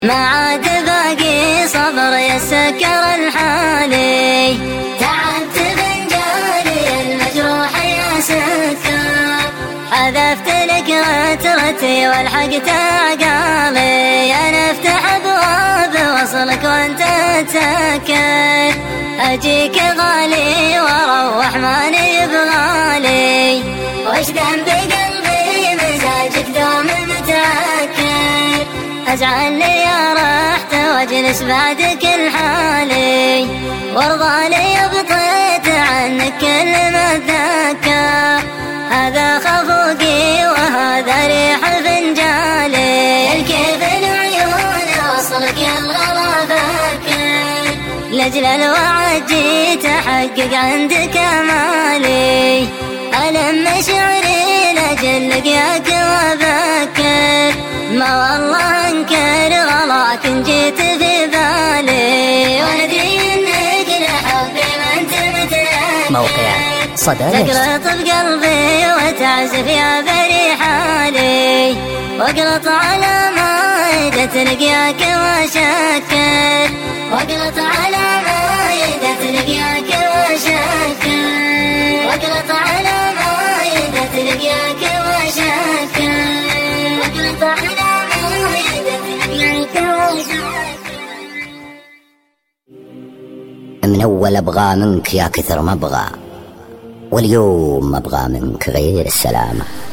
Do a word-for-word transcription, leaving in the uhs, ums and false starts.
ما عاد باقي صبر يسكر الحالي، تعبت بنجالي المجروح يا سكر، حذفت لك غترتي والحقت عقالي، انا افتح ابواب وصلك وانت تسكر، اجيك غالي واروح ماني بغالي، وش ذنب قلبي مزاجك دوم متعكر، ازعلني يا رحت واجلس بعدك الحالي، وارضالي بطيت عنك كل ما اتذكر، هذا خفوقي وهذا ريح فنجالي، الكيف العيون وصلك يا الغلا فكر، لاجل الوعد جيت احقق عندك امالي، الم شعري لاجلك ياك وافكر، ما والله انكر غلاك ان جيت في بالي، وادري انك لحبي ما انت متذكر، موقع صدى تقلط بقلبي وتعزف يا بري حالي، واقلط على مائدة لقياك واشكر، واقلط على مائدة لقياك واشكر، واقلط على مائدة لقياك واشكر، واقلط على من أول أبغى منك يا كثر ما أبغى، واليوم أبغى منك غير السلامة.